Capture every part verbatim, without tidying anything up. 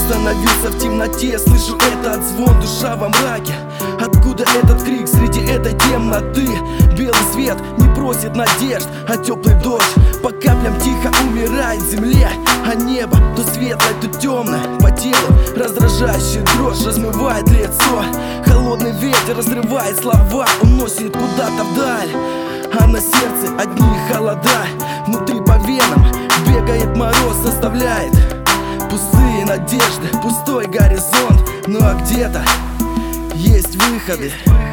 Остановился в темноте, слышу этот звон, душа во мраке. Откуда этот крик среди этой темноты? Белый свет не просит надежд, а теплый дождь по каплям тихо умирает в земле. А небо то светлое, то темное, по телу раздражающая дрожь размывает лицо. Холодный ветер разрывает слова, уносит куда-то вдаль. А на сердце одни холода, внутри по венам бегает мороз, оставляет пустые надежды, пустой горизонт. Ну а где-то есть выходы.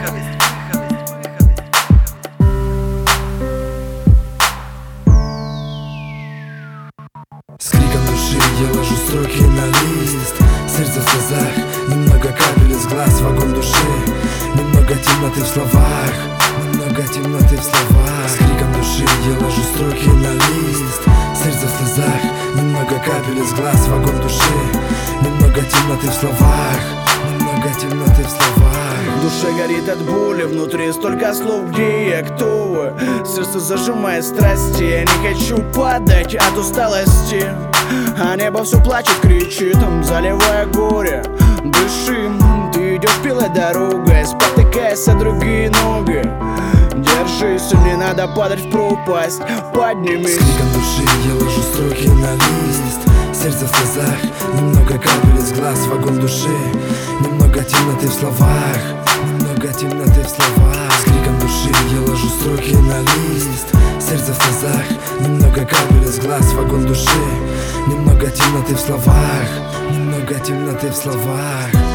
С криком души я ложу строки на лист. Сердце в слезах, немного капель из глаз, вагон души. Немного темноты в словах, немного темноты в словах. С криком души я ложу строки на лист. Сердце в слезах, немного капель из глаз, вагон души. Немного темноты в словах, немного темноты в словах. В душе горит от боли, внутри столько слов, где я, кто вы. Сердце зажимает страсти, я не хочу падать от усталости. А небо все плачет, кричит, заливая горе. Дыши, ты идешь белой дорогой, спотыкаясь о другие ноги. Держись, не надо падать в пропасть, поднимись. С криком души я ложу строки на лист. Сердце в слезах, немного капель из глаз, вагон души. Немного темноты в словах, немного темноты в словах. С криком души я ложу строки на лист. Сердце в слезах, немного капель из глаз, вагон души. Немного темноты в словах, немного темноты в словах.